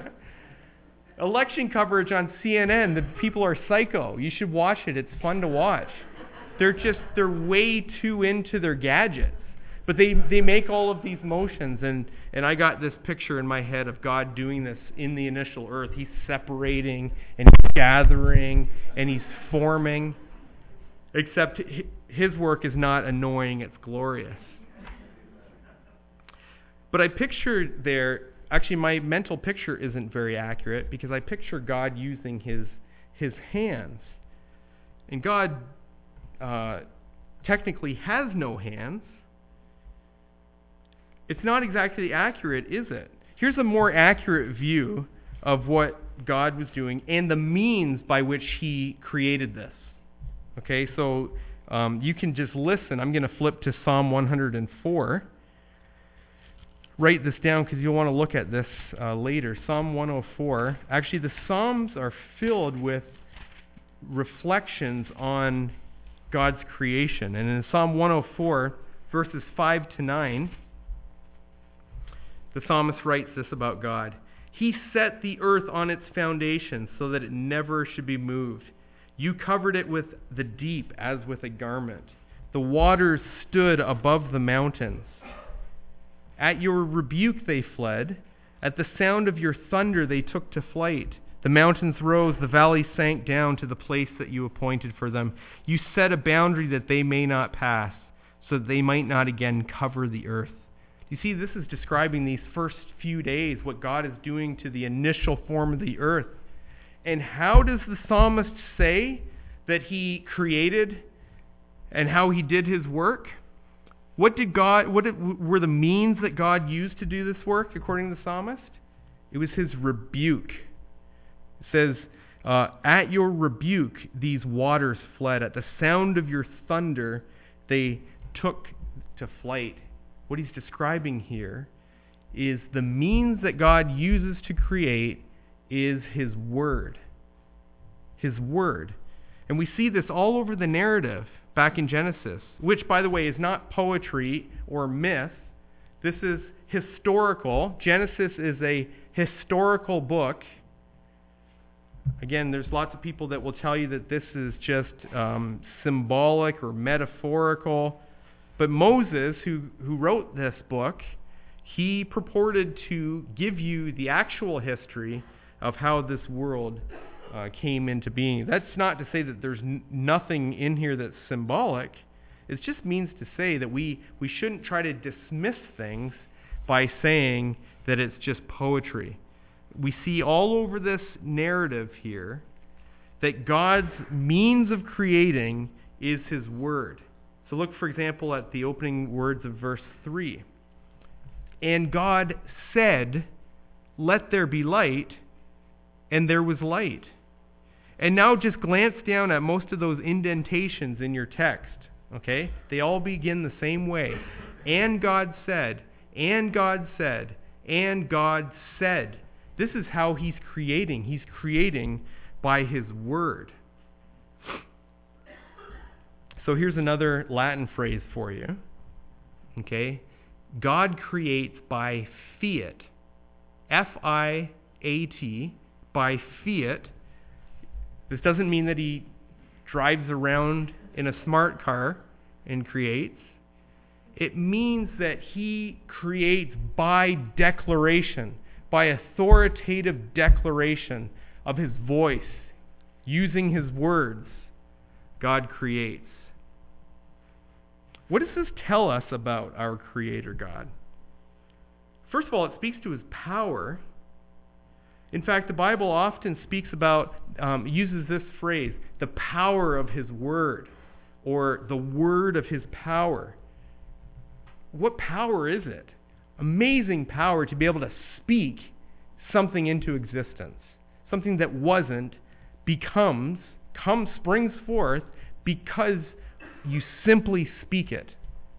Election coverage on C N N, the people are psycho. You should watch it. It's fun to watch. They're just, they're way too into their gadgets. But they, they make all of these motions, and, and I got this picture in my head of God doing this in the initial earth. He's separating, and he's gathering, and he's forming. Except his work is not annoying, it's glorious. But I pictured there, actually, my mental picture isn't very accurate because I picture God using his his hands. And God uh, technically has no hands. It's not exactly accurate, is it? Here's a more accurate view of what God was doing and the means by which he created this. Okay, so um, you can just listen. I'm going to flip to Psalm one hundred four. Write this down because you'll want to look at this uh, later. Psalm one oh four. Actually, the Psalms are filled with reflections on God's creation. And in Psalm one oh four, verses five to nine, the psalmist writes this about God. He set the earth on its foundations so that it never should be moved. You covered it with the deep as with a garment. The waters stood above the mountains. At your rebuke they fled. At the sound of your thunder they took to flight. The mountains rose, the valleys sank down to the place that you appointed for them. You set a boundary that they may not pass, so that they might not again cover the earth. You see, this is describing these first few days, what God is doing to the initial form of the earth. And how does the psalmist say that he created and how he did his work? What did God? What were the means that God used to do this work, according to the psalmist? It was his rebuke. It says, uh, at your rebuke, these waters fled. At the sound of your thunder, they took to flight. What he's describing here is the means that God uses to create is his word. His word. And we see this all over the narrative back in Genesis, which, by the way, is not poetry or myth. This is historical. Genesis is a historical book. Again, there's lots of people that will tell you that this is just um, symbolic or metaphorical. But Moses, who, who wrote this book, he purported to give you the actual history of how this world uh, came into being. That's not to say that there's n- nothing in here that's symbolic. It just means to say that we, we shouldn't try to dismiss things by saying that it's just poetry. We see all over this narrative here that God's means of creating is his word. So look, for example, at the opening words of verse three. And God said, "Let there be light," and there was light. And now just glance down at most of those indentations in your text, okay? They all begin the same way. And God said, and God said, and God said. This is how he's creating. He's creating by his word. So here's another Latin phrase for you, okay? God creates by fiat, F I A T, by fiat. This doesn't mean that he drives around in a smart car and creates. It means that he creates by declaration, by authoritative declaration of his voice, using his words. God creates. What does this tell us about our Creator God? First of all, it speaks to his power. In fact, the Bible often speaks about, um, uses this phrase, the power of his word, or the word of his power. What power is it? Amazing power to be able to speak something into existence. Something that wasn't becomes, comes, springs forth because you simply speak it.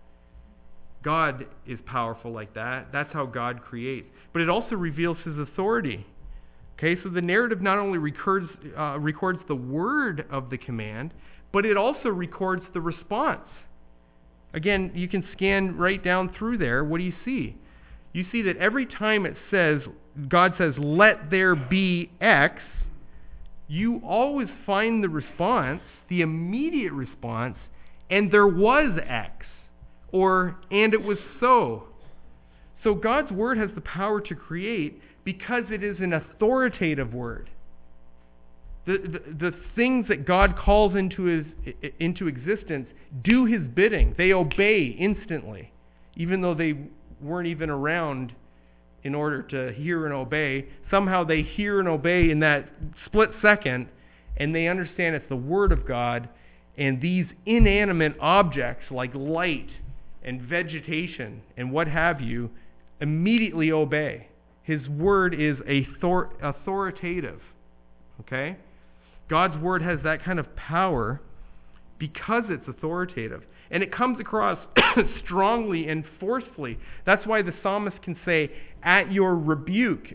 God is powerful like that. That's how God creates. But it also reveals his authority. Okay, so the narrative not only records, uh, records the word of the command, but it also records the response. Again, you can scan right down through there. What do you see? You see that every time it says, God says, "Let there be X," you always find the response, the immediate response, "and there was X," or "and it was so." So God's word has the power to create because it is an authoritative word. The, the, the things that God calls into his into existence do his bidding. They obey instantly, even though they weren't even around in order to hear and obey. Somehow they hear and obey in that split second, and they understand it's the word of God, and these inanimate objects like light and vegetation and what have you immediately obey. His word is author- authoritative, okay? God's word has that kind of power because it's authoritative. And it comes across strongly and forcefully. That's why the psalmist can say, "At your rebuke."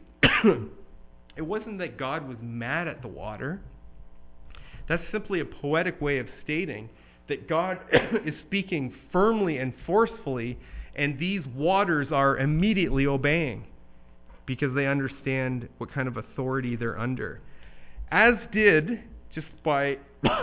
It wasn't that God was mad at the water. That's simply a poetic way of stating that God is speaking firmly and forcefully, and these waters are immediately obeying because they understand what kind of authority they're under. As did, just by,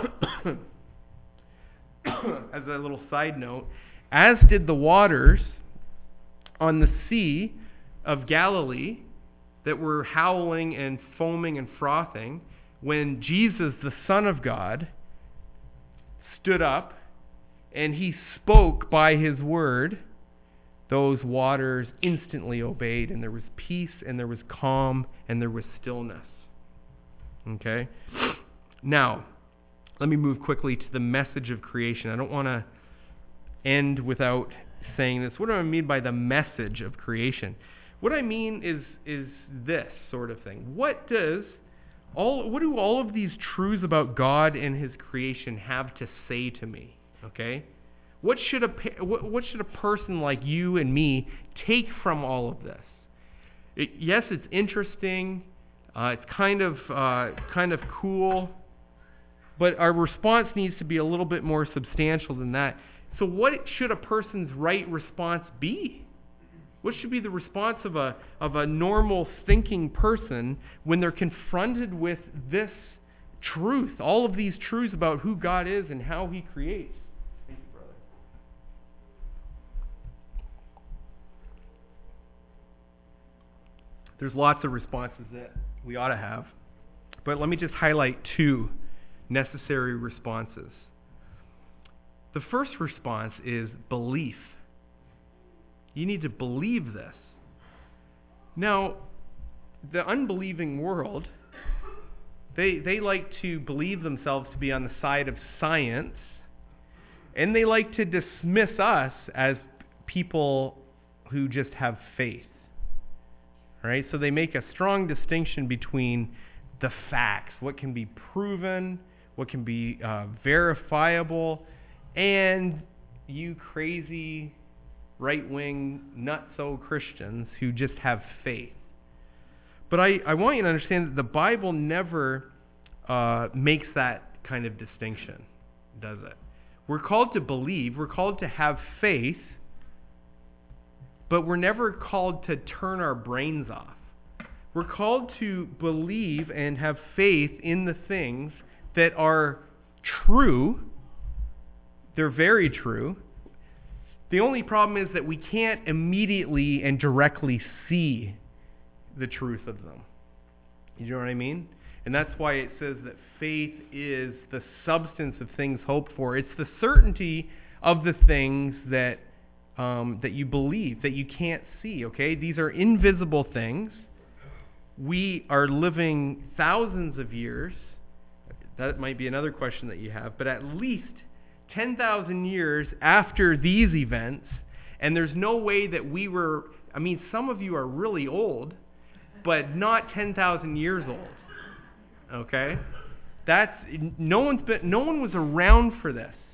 as a little side note, as did the waters on the sea of Galilee that were howling and foaming and frothing when Jesus, the Son of God, stood up and he spoke by his word. Those waters instantly obeyed, and there was peace, and there was calm, and there was stillness. Okay? Now, let me move quickly to the message of creation. I don't want to end without saying this. What do I mean by the message of creation? What I mean is is this sort of thing. What does all what do all of these truths about God and his creation have to say to me? Okay? What should a what should a person like you and me take from all of this? It, yes, it's interesting. Uh, it's kind of uh, kind of cool, but our response needs to be a little bit more substantial than that. So, what should a person's right response be? What should be the response of a of a normal thinking person when they're confronted with this truth, all of these truths about who God is and how he creates? There's lots of responses that we ought to have, but let me just highlight two necessary responses. The first response is belief. You need to believe this. Now, the unbelieving world, they, they like to believe themselves to be on the side of science, And they like to dismiss us as people who just have faith. All right? So they make a strong distinction between the facts, what can be proven, what can be uh, verifiable, and you crazy right-wing nutso Christians who just have faith. But I, I want you to understand that the Bible never uh, makes that kind of distinction, does it? We're called to believe, we're called to have faith, but we're never called to turn our brains off. We're called to believe and have faith in the things that are true. They're very true. The only problem is that we can't immediately and directly see the truth of them. You know what I mean? And that's why it says that faith is the substance of things hoped for. It's the certainty of the things that um, that you believe, that you can't see, okay? These are invisible things. We are living thousands of years. That might be another question that you have, but at least ten thousand years after these events, and there's no way that we were, I mean, some of you are really old, but not ten thousand years old. Okay? That's, no one's been, no one was around for this.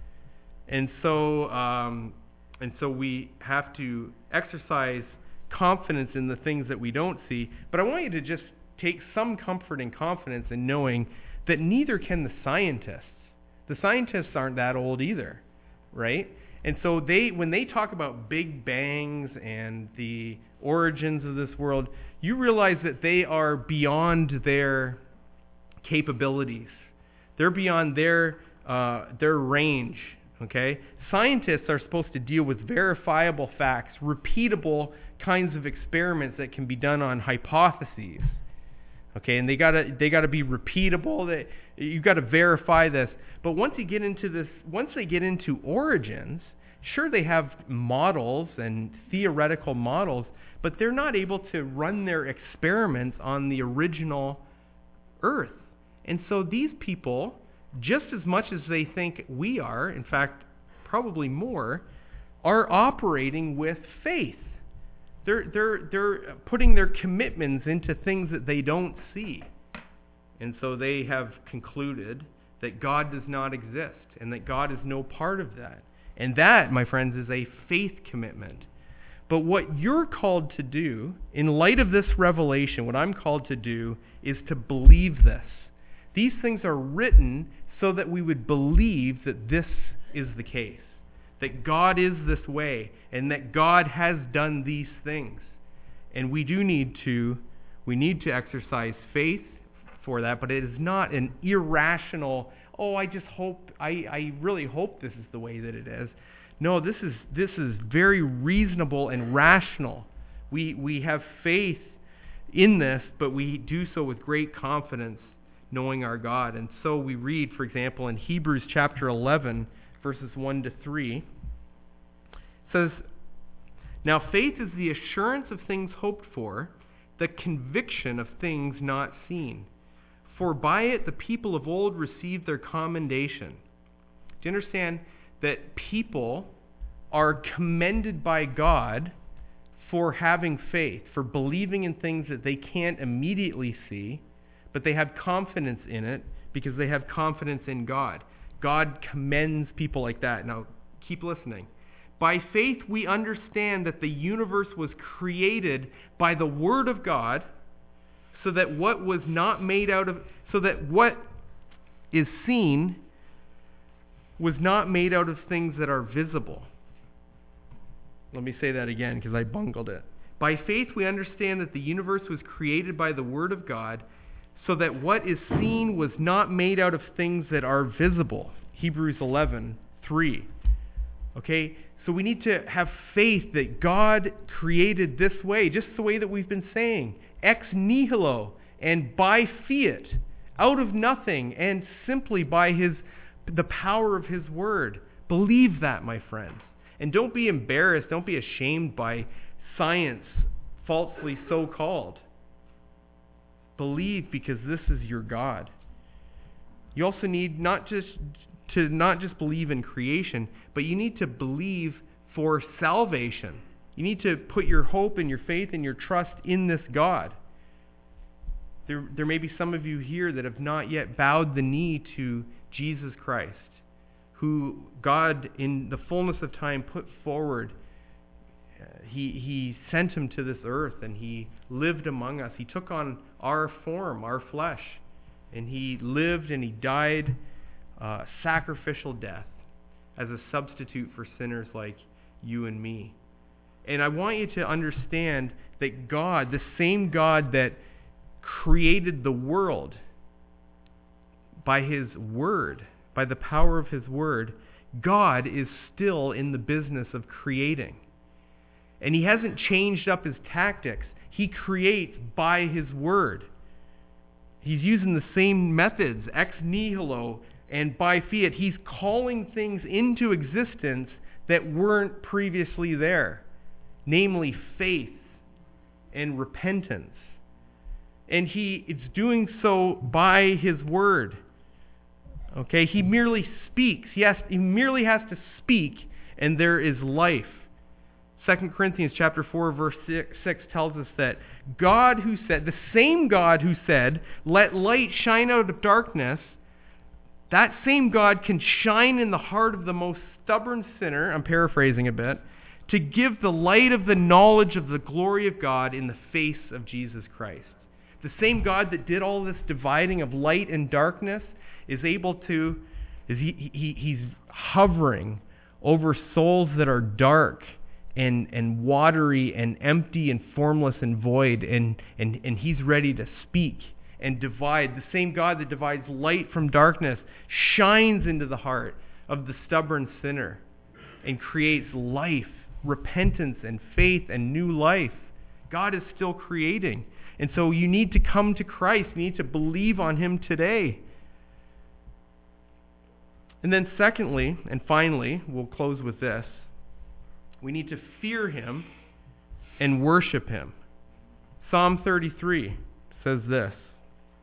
And so, um, and so we have to exercise confidence in the things that we don't see. But I want you to just take some comfort and confidence in knowing that neither can the scientists. The scientists aren't that old either, right? And so they, when they talk about big bangs and the origins of this world, you realize that they are beyond their capabilities. They're beyond their uh, their range. Okay? Scientists are supposed to deal with verifiable facts, repeatable kinds of experiments that can be done on hypotheses. Okay, and they gotta they gotta be repeatable. They, you gotta verify this. But once you get into this, once they get into origins, sure they have models and theoretical models, but they're not able to run their experiments on the original Earth. And so these people, just as much as they think we are, in fact, probably more, are operating with faith. They're, they're, they're putting their commitments into things that they don't see. And so they have concluded that God does not exist and that God is no part of that. And that, my friends, is a faith commitment. But what you're called to do, in light of this revelation, what I'm called to do is to believe this. These things are written so that we would believe that this is the case, that God is this way, and that God has done these things. And we do need to, we need to exercise faith for that, but it is not an irrational, oh, I just hope, I, I really hope this is the way that it is. No, this is this is very reasonable and rational. We we have faith in this, but we do so with great confidence, knowing our God. And so we read, for example, in Hebrews chapter eleven, verses one to three, it says, "Now faith is the assurance of things hoped for, the conviction of things not seen. For by it the people of old received their commendation." Do you understand that people are commended by God for having faith, for believing in things that they can't immediately see, but they have confidence in it because they have confidence in God? God commends people like that. Now, keep listening. By faith, we understand that the universe was created by the Word of God, so that what was not made out of, so that what is seen was not made out of things that are visible. Let me say that again because I bungled it. By faith, we understand that the universe was created by the Word of God, so that what is seen was not made out of things that are visible. Hebrews eleven three. Okay, so we need to have faith that God created this way, just the way that we've been saying, ex nihilo, and by fiat, out of nothing, and simply by his the power of his word. Believe that, my friends. And don't be embarrassed, don't be ashamed by science falsely so called. Believe, because this is your God. You also need not just to not just believe in creation, but you need to believe for salvation. You need to put your hope and your faith and your trust in this God. There, there may be some of you here that have not yet bowed the knee to Jesus Christ, who God, in the fullness of time, put forward. Uh, he, he sent him to this earth, and he lived among us. He took on our form, our flesh, and he lived and he died uh, sacrificial death as a substitute for sinners like you and me. And I want you to understand that God, the same God that created the world by his word, by the power of his word, God is still in the business of creating. And he hasn't changed up his tactics. He creates by his word. He's using the same methods, ex nihilo and by fiat. He's calling things into existence that weren't previously there, namely faith and repentance. And he is doing so by his word. Okay, he merely speaks. He, has, he merely has to speak, and there is life. Second Corinthians chapter four, verse six tells us that God who said, the same God who said, let light shine out of darkness, that same God can shine in the heart of the most stubborn sinner, I'm paraphrasing a bit, to give the light of the knowledge of the glory of God in the face of Jesus Christ. The same God that did all this dividing of light and darkness is able to, is he, he he's hovering over souls that are dark and and watery and empty and formless and void, and and and he's ready to speak and divide. The same God that divides light from darkness shines into the heart of the stubborn sinner and creates life, repentance and faith and new life. God is still creating. And so you need to come to Christ. You need to believe on him today. And then secondly, and finally, we'll close with this. We need to fear him and worship him. Psalm thirty-three says this.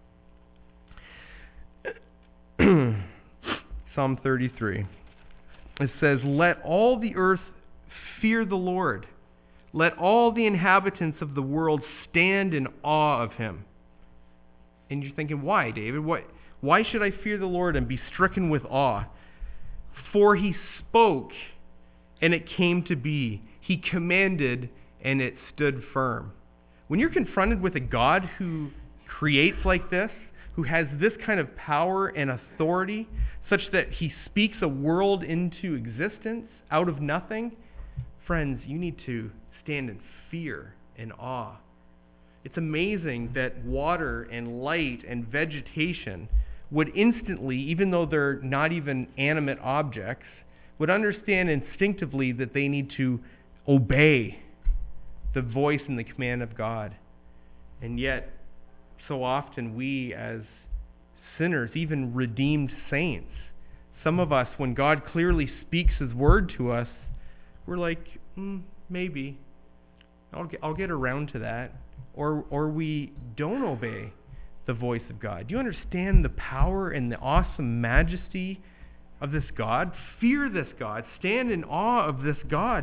Psalm thirty-three. It says, let all the earth fear the Lord. Let all the inhabitants of the world stand in awe of him. And you're thinking, why, David? What, why should I fear the Lord and be stricken with awe? For he spoke, and it came to be. He commanded, and it stood firm. When you're confronted with a God who creates like this, who has this kind of power and authority, such that he speaks a world into existence out of nothing, friends, you need to stand in fear and awe. It's amazing that water and light and vegetation would instantly, even though they're not even animate objects, would understand instinctively that they need to obey the voice and the command of God. And yet, so often we as sinners, even redeemed saints, some of us, when God clearly speaks his word to us, we're like, mm, maybe. I'll get, I'll get around to that. Or, or we don't obey the voice of God. Do you understand the power and the awesome majesty of this God? Fear this God. Stand in awe of this God.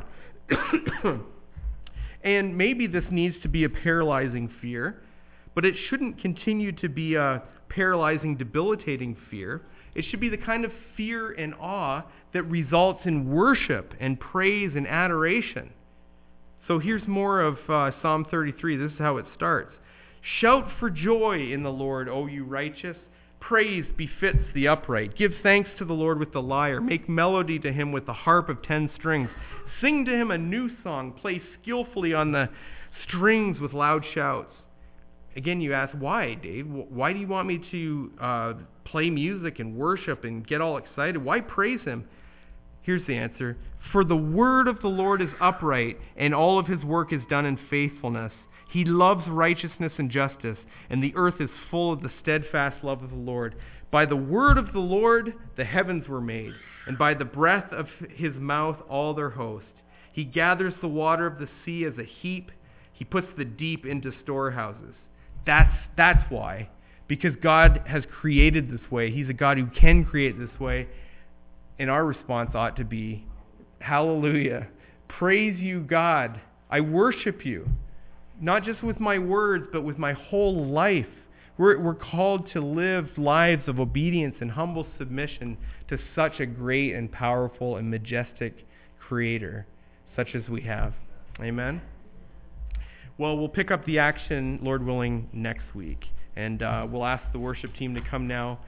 And maybe this needs to be a paralyzing fear, but it shouldn't continue to be a paralyzing, debilitating fear. It should be the kind of fear and awe that results in worship and praise and adoration. So here's more of uh, Psalm thirty-three. This is how it starts. Shout for joy in the Lord, O you righteous. Praise befits the upright. Give thanks to the Lord with the lyre. Make melody to him with the harp of ten strings. Sing to him a new song. Play skillfully on the strings with loud shouts. Again, you ask, why, Dave? Why do you want me to uh, play music and worship and get all excited? Why praise him? Here's the answer. For the word of the Lord is upright, and all of his work is done in faithfulness. He loves righteousness and justice, and the earth is full of the steadfast love of the Lord. By the word of the Lord the heavens were made, and by the breath of his mouth all their host. He gathers the water of the sea as a heap. He puts the deep into storehouses. That's, that's why. Because God has created this way. He's a God who can create this way. And our response ought to be, hallelujah, praise you, God. I worship you, not just with my words, but with my whole life. We're, we're called to live lives of obedience and humble submission to such a great and powerful and majestic Creator, such as we have. Amen? Well, we'll pick up the action, Lord willing, next week. And uh, we'll ask the worship team to come now.